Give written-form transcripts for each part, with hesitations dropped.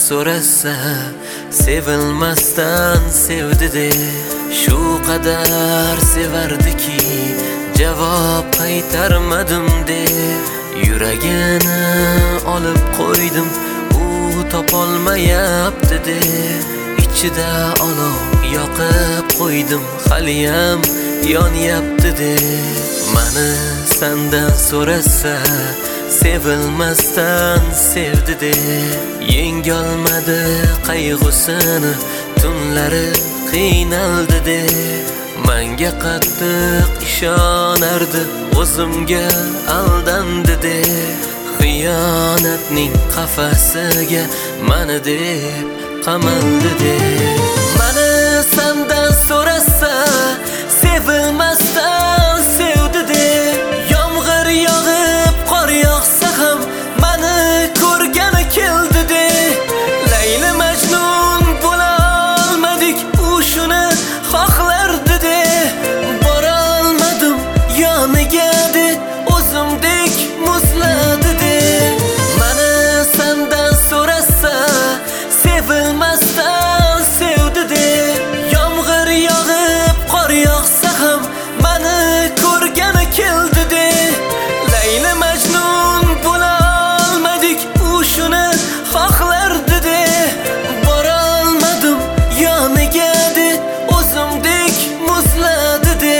so'rasa, sevilmasdan sevdi de. Shu qadar sevardiki, javob qaytarmadim de. Yuragini olib qo'ydim, u topolmayapti de. Ichida olov yoqib qo'ydim, haliyam yonyapti de. Mani sendan so'rasa, sevilmasdan sevdi de. Yengolmadi qayg'usini, tunlari qiynaldi de. Menga qattiq ishonardi, o'zimga aldandi de. Xiyonatning qafasiga mani deb qamaldi de. Mani sendan so'rasa, sevilmasdan sevdi de. Yomg'ir yog'ib qor yog'sa ham mani ko'rgani keldi de. Layli Majnun bo'la olmadik, u shuni xohlardi de. Bora olmadim yoniga de, o'zimdek muzladi de. Mani sendan so'rasa, sevilmasdan sevdi de. Yomg'ir yog'ib qor yog'sa ham mani ko'rgani keldi de. Layli Majnun bo'la olmadik, u shuni xohlardi de. Bora olmadim yoniga de, o'zimdek muzladi de.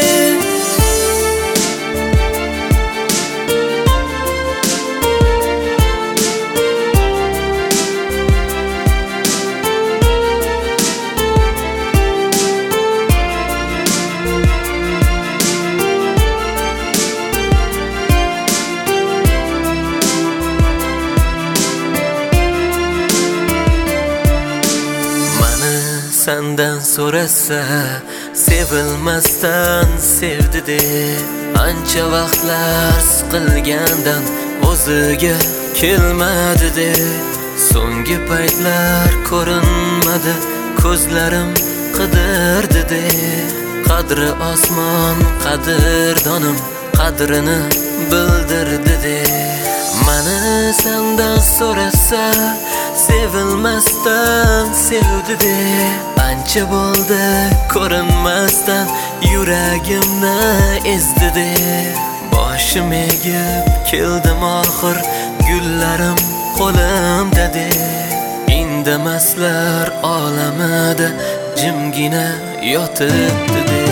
Sendan so'rasa, sevilmasdan sevdi de. Ancha vaqtlar siqilgandan o'ziga kelmadi de. So'nggi paytlar ko'rinmadi, ko'zlarim qidirdi de. Qadri osmon, qadrdonim qadrini bildirdi de. Mani sendan so'rasa, sevilmasdan sevdi de. Ancha bo'ldi ko'rinmasdan yuragimni ezdi de. Boshim egib keldim oxir, gullarim qo'limda de. Indamaslar olamida jimgina yotibdi de.